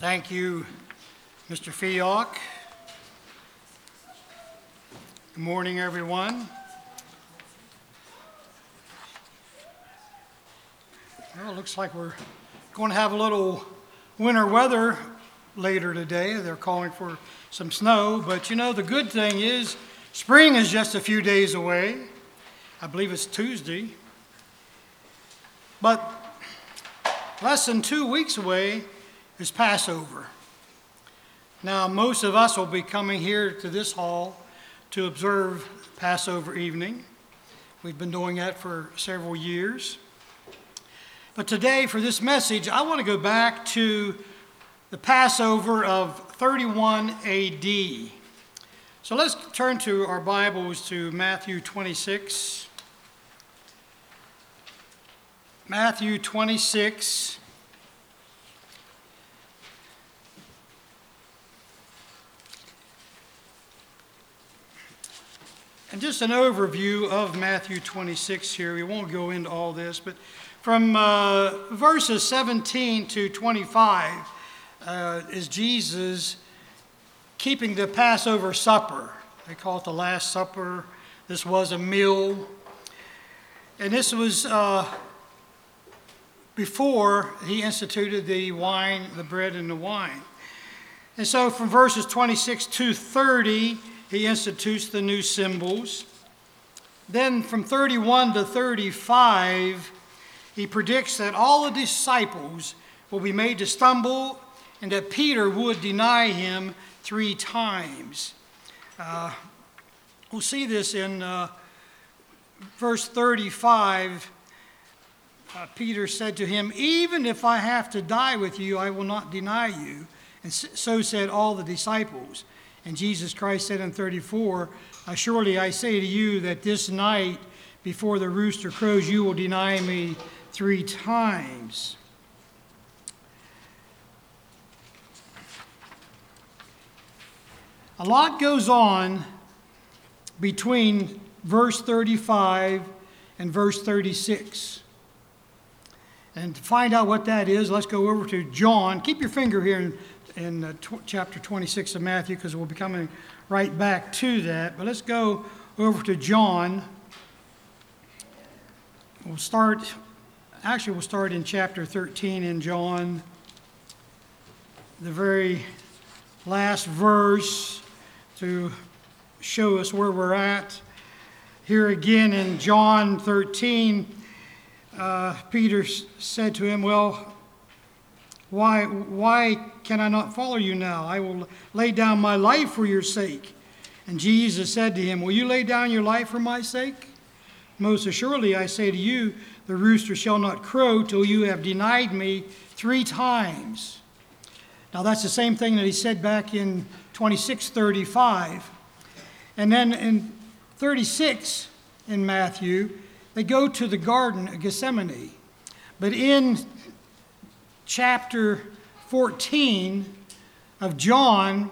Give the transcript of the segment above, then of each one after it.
Thank you, Mr. Fiok. Good morning, everyone. Well, it looks like we're going to have a little winter weather later today. They're calling for some snow, but you know, the good thing is spring is just a few days away. I believe it's Tuesday. But less than 2 weeks away is Passover. Now, most of us will be coming here to this hall to observe Passover evening. We've been doing that for several years. But today, for this message, I want to go back to the Passover of 31 AD. So let's turn to our Bibles to Matthew 26. Matthew 26. And just an overview of Matthew 26 here. We won't go into all this, but from verses 17 to 25 is Jesus keeping the Passover supper. They call it the Last Supper. This was a meal. And this was before he instituted the wine, the bread and the wine. And so from verses 26 to 30, he institutes the new symbols. Then from 31 to 35, he predicts that all the disciples will be made to stumble and that Peter would deny him 3 times. We'll see this in verse 35. Peter said to him, "Even if I have to die with you, I will not deny you." And so said all the disciples. And Jesus Christ said in 34, "Surely I say to you that this night before the rooster crows, you will deny me 3 times." A lot goes on between verse 35 and verse 36. And to find out what that is, let's go over to John. Keep your finger here in chapter 26 of Matthew, because we'll be coming right back to that. But let's go over to John. We'll start in chapter 13 in John, the very last verse, to show us where we're at. Here again in John 13, Peter said to him, "Well, why can I not follow you now? I will lay down my life for your sake." And Jesus said to him, "Will you lay down your life for my sake? Most assuredly, I say to you, the rooster shall not crow till you have denied me 3 times. Now that's the same thing that he said back in 26:35. And then in 36 in Matthew, they go to the Garden of Gethsemane. But in chapter 14 of John,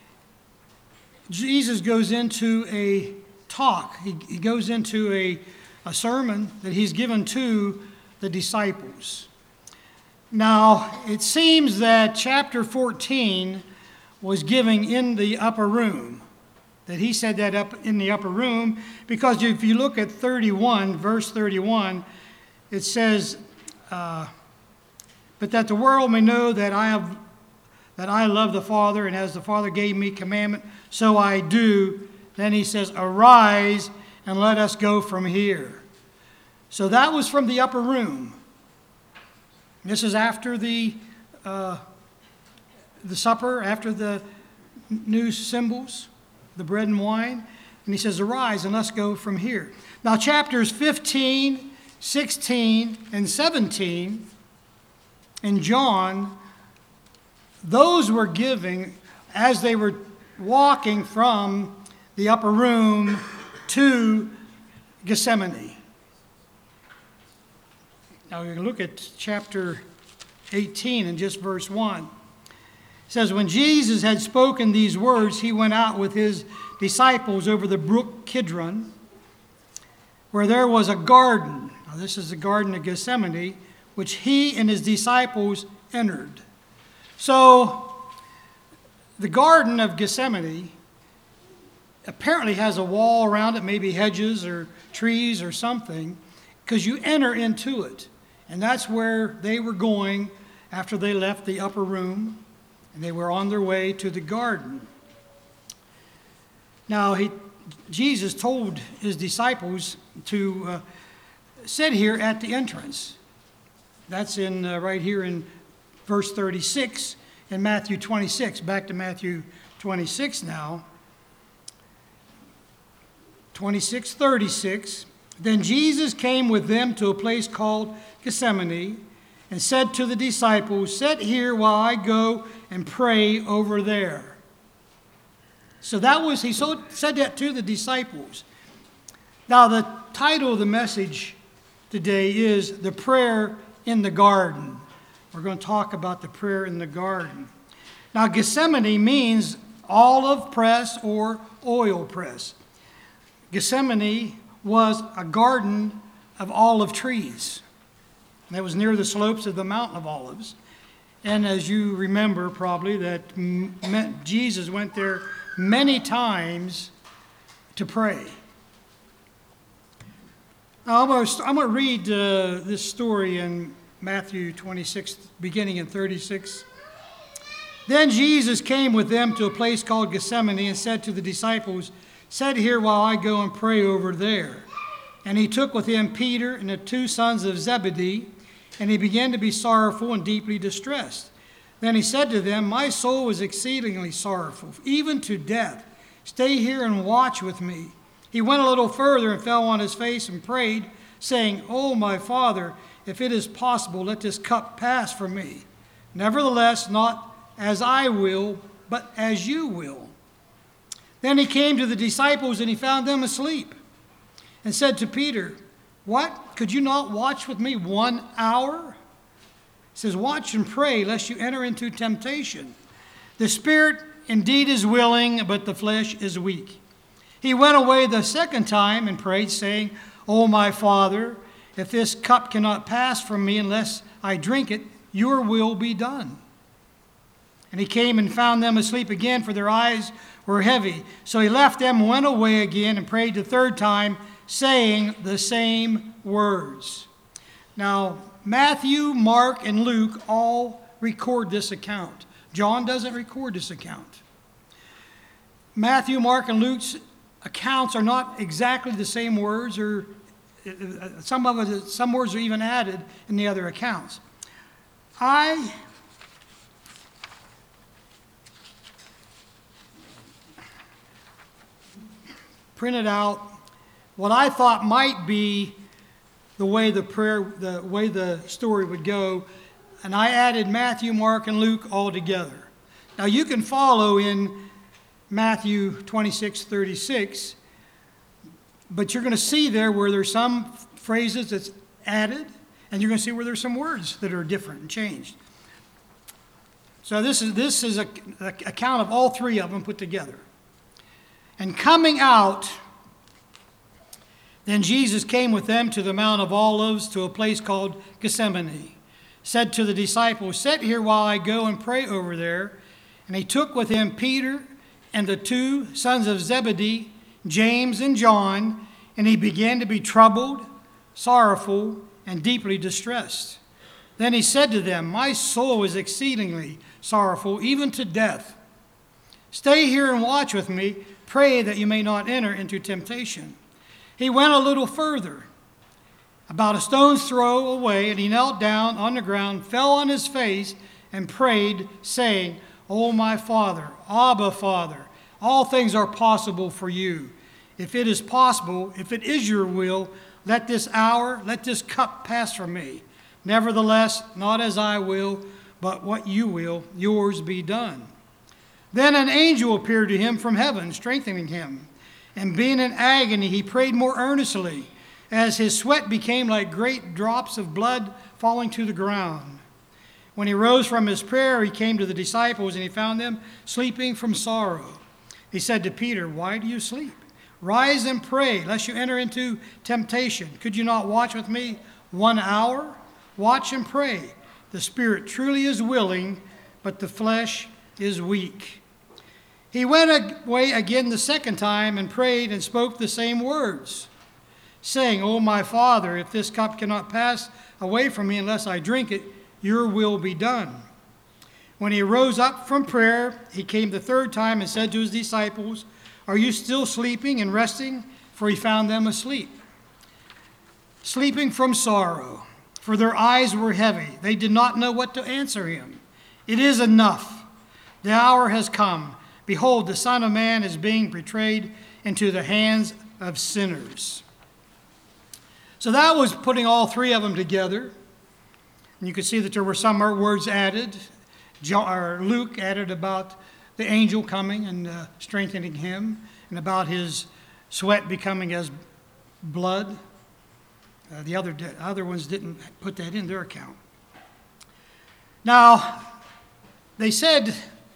Jesus goes into a talk. He goes into a sermon that he's given to the disciples. Now, it seems that chapter 14 was giving in the upper room, that he said that up in the upper room, because if you look at 31, verse 31, it says, "But that the world may know that I love the Father, and as the Father gave me commandment, so I do." Then he says, "Arise and let us go from here." So that was from the upper room. This is after the supper, after the new symbols, the bread and wine. And he says, "Arise and let's go from here." Now chapters 15, 16, and 17 in John, those were giving as they were walking from the upper room to Gethsemane. Now we can look at chapter 18 and just verse 1. It says, "When Jesus had spoken these words, he went out with his disciples over the brook Kidron, where there was a garden." Now this is the Garden of Gethsemane, "which he and his disciples entered. So the Garden of Gethsemane apparently has a wall around it, maybe hedges or trees or something, because you enter into it. And that's where they were going after they left the upper room, and they were on their way to the garden. Now, Jesus told his disciples to sit here at the entrance. That's right here in verse 36 in Matthew 26. Back to Matthew 26 now. 26:36. Then Jesus came with them to a place called Gethsemane and said to the disciples, "Sit here while I go and pray over there." So he said that to the disciples. Now the title of the message today is The Prayer in the Garden. We're going to talk about the prayer in the garden. Now Gethsemane means olive press or oil press. Gethsemane was a garden of olive trees. That was near the slopes of the Mountain of Olives. And as you remember probably that Jesus went there many times to pray. Now, I'm going to read this story in Matthew 26, beginning in 36. Then Jesus came with them to a place called Gethsemane and said to the disciples, "Sit here while I go and pray over there." And he took with him Peter and the two sons of Zebedee, and he began to be sorrowful and deeply distressed. Then he said to them, "My soul is exceedingly sorrowful, even to death. Stay here and watch with me." He went a little further and fell on his face and prayed, saying, "Oh, my Father, if it is possible, let this cup pass from me. Nevertheless, not as I will, but as you will." Then he came to the disciples and he found them asleep and said to Peter, "What? Could you not watch with me 1 hour?" He says, "Watch and pray, lest you enter into temptation. The spirit indeed is willing, but the flesh is weak." He went away the second time and prayed, saying, "Oh, my Father, if this cup cannot pass from me unless I drink it, your will be done." And he came and found them asleep again, for their eyes were heavy. So he left them, went away again, and prayed the third time, saying the same words. Now, Matthew, Mark, and Luke all record this account. John doesn't record this account. Matthew, Mark, and Luke's accounts are not exactly the same words, or some words are even added in the other accounts. I printed out what I thought might be the way the story would go, and I added Matthew, Mark, and Luke all together. Now you can follow in Matthew 26:36, but you're going to see there where there's some phrases that's added, and you're going to see where there's some words that are different and changed. So this is a account of all three of them put together. And coming out, then Jesus came with them to the Mount of Olives, to a place called Gethsemane, said to the disciples, "Sit here while I go and pray over there." And he took with him Peter and the two sons of Zebedee, James and John, and he began to be troubled, sorrowful, and deeply distressed. Then he said to them, "My soul is exceedingly sorrowful, even to death. Stay here and watch with me. Pray that you may not enter into temptation." He went a little further, about a stone's throw away, and he knelt down on the ground, fell on his face, and prayed, saying, "Oh, my Father, Abba, Father, all things are possible for you. If it is possible, if it is your will, let this cup pass from me. Nevertheless, not as I will, but what you will, yours be done." Then an angel appeared to him from heaven, strengthening him. And being in agony, he prayed more earnestly, as his sweat became like great drops of blood falling to the ground. When he rose from his prayer, he came to the disciples, and he found them sleeping from sorrow. He said to Peter, "Why do you sleep? Rise and pray, lest you enter into temptation. Could you not watch with me 1 hour? Watch and pray. The spirit truly is willing, but the flesh is weak. He went away again the second time and prayed and spoke the same words, saying, O my Father, if this cup cannot pass away from me unless I drink it, your will be done. When he rose up from prayer, he came the third time and said to his disciples, Are you still sleeping and resting? For he found them asleep, sleeping from sorrow, for their eyes were heavy. They did not know what to answer him. It is enough. The hour has come. Behold, the Son of Man is being betrayed into the hands of sinners. So that was putting all three of them together. And you can see that there were some words added. Luke added about the angel coming and strengthening him, and about his sweat becoming as blood. The other ones didn't put that in their account. Now, he said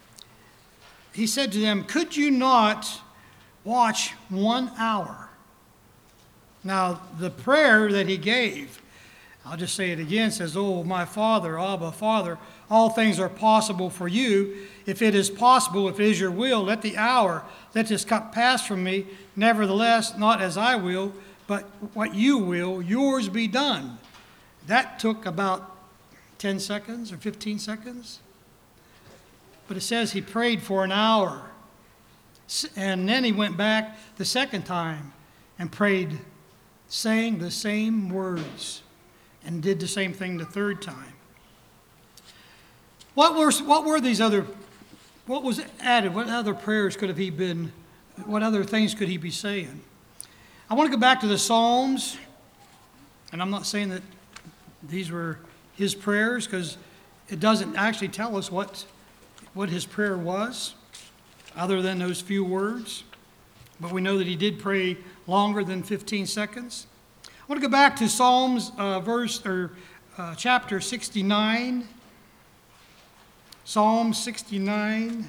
to them, Could you not watch 1 hour? Now, the prayer that he gave, I'll just say it again, says, Oh, my Father, Abba, Father, all things are possible for you. If it is possible, if it is your will, let this cup pass from me. Nevertheless, not as I will, but what you will, yours be done. That took about 10 seconds or 15 seconds. But it says he prayed for an hour. And then he went back the second time and prayed, saying the same words, and did the same thing the third time. What was added? What other prayers could have he been, what other things could he be saying? I want to go back to the Psalms, and I'm not saying that these were his prayers, because it doesn't actually tell us what his prayer was, other than those few words. But we know that he did pray longer than 15 seconds. I want to go back to Psalms chapter 69. Psalm 69.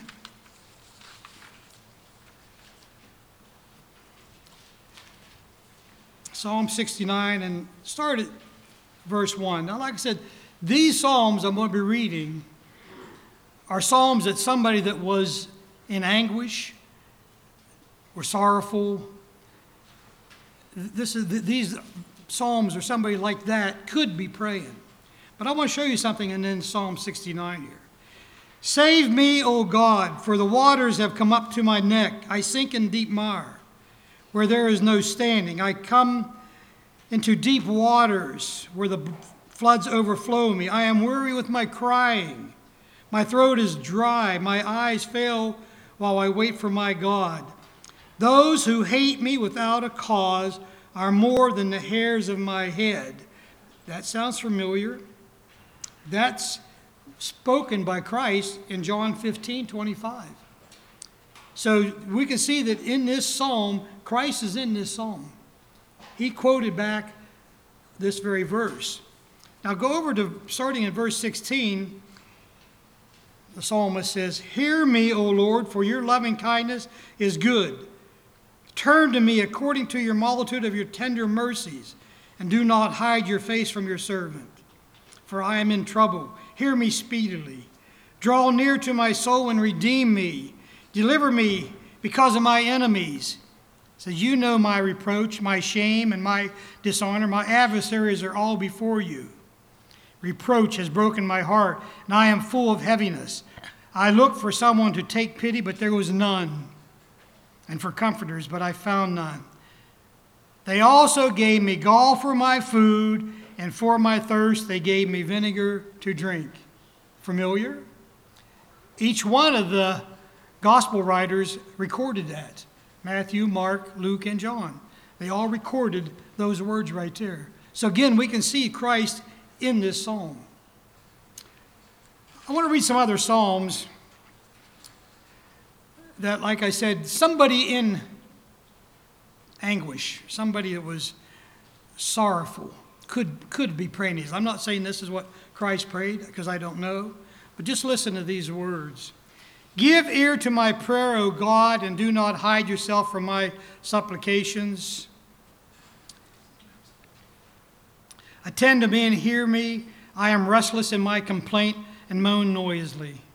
Psalm 69, and start at verse 1. Now, like I said, these Psalms I'm going to be reading are Psalms that somebody that was in anguish or sorrowful, these Psalms or somebody like that could be praying. But I want to show you something in Psalm 69 here. Save me, O God, for the waters have come up to my neck. I sink in deep mire, where there is no standing. I come into deep waters, where the floods overflow me. I am weary with my crying. My throat is dry. My eyes fail while I wait for my God. Those who hate me without a cause are more than the hairs of my head. That sounds familiar. That's spoken by Christ in John 15:25. So we can see that in this psalm, Christ is in this psalm. He quoted back this very verse. Now go over to, starting in verse 16, the psalmist says, Hear me, O Lord, for your loving kindness is good. Turn to me according to your multitude of your tender mercies, and do not hide your face from your servant. For I am in trouble. Hear me speedily. Draw near to my soul and redeem me. Deliver me because of my enemies. So you know my reproach, my shame, and my dishonor. My adversaries are all before you. Reproach has broken my heart, and I am full of heaviness. I looked for someone to take pity, but there was none, and for comforters, but I found none. They also gave me gall for my food, and for my thirst they gave me vinegar to drink. Familiar? Each one of the gospel writers recorded that. Matthew, Mark, Luke, and John. They all recorded those words right there. So again, we can see Christ in this psalm. I want to read some other psalms that, like I said, somebody in anguish, somebody that was sorrowful, could be praying these. I'm not saying this is what Christ prayed, because I don't know, but just listen to these words. Give ear to my prayer, O God, and do not hide yourself from my supplications. Attend to me and hear me. I am restless in my complaint and moan noisily.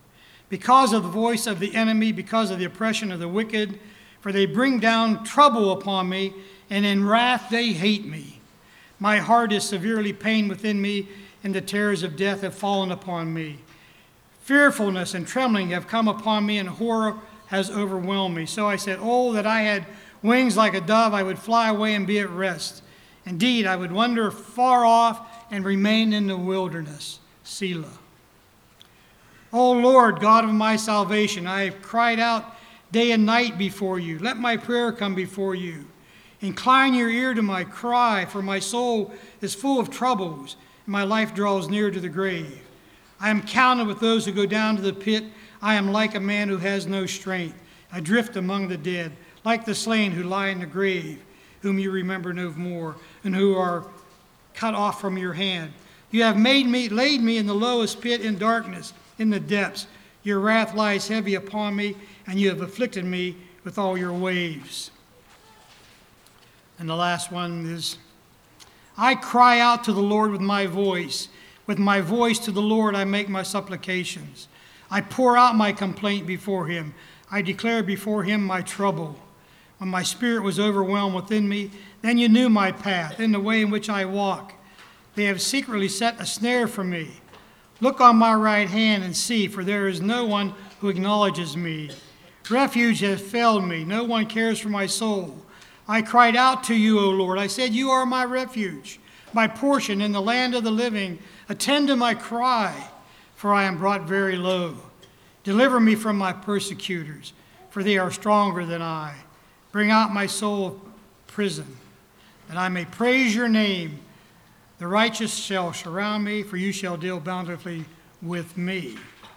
because of the voice of the enemy, because of the oppression of the wicked, for they bring down trouble upon me, and in wrath they hate me. My heart is severely pained within me, and the terrors of death have fallen upon me. Fearfulness and trembling have come upon me, and horror has overwhelmed me. So I said, oh, that I had wings like a dove, I would fly away and be at rest. Indeed, I would wander far off and remain in the wilderness. Selah. O Lord, God of my salvation, I have cried out day and night before you. Let my prayer come before you. Incline your ear to my cry, for my soul is full of troubles, and my life draws near to the grave. I am counted with those who go down to the pit. I am like a man who has no strength. I drift among the dead, like the slain who lie in the grave, whom you remember no more, and who are cut off from your hand. You have laid me in the lowest pit in darkness, in the depths. Your wrath lies heavy upon me, and you have afflicted me with all your waves. And the last one is, I cry out to the Lord with my voice. With my voice to the Lord I make my supplications. I pour out my complaint before him. I declare before him my trouble. When my spirit was overwhelmed within me, then you knew my path and the way in which I walk. They have secretly set a snare for me. Look on my right hand and see, for there is no one who acknowledges me. Refuge has failed me. No one cares for my soul. I cried out to you, O Lord. I said, you are my refuge, my portion in the land of the living. Attend to my cry, for I am brought very low. Deliver me from my persecutors, for they are stronger than I. Bring out my soul of prison, that I may praise your name. The righteous shall surround me, for you shall deal bountifully with me.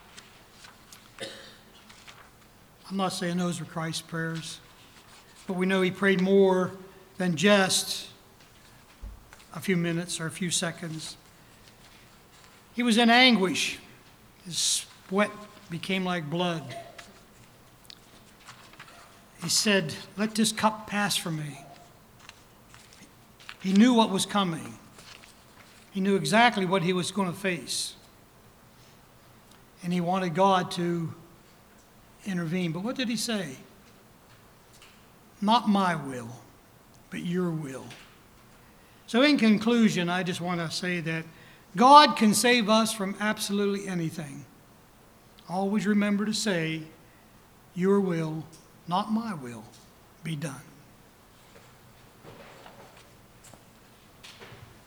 I'm not saying those were Christ's prayers, but we know he prayed more than just a few minutes or a few seconds. He was in anguish. His sweat became like blood. He said, let this cup pass from me. He knew what was coming. He knew exactly what he was going to face. And he wanted God to intervene. But what did he say? Not my will, but your will. So in conclusion, I just want to say that God can save us from absolutely anything. Always remember to say, your will, not my will, be done.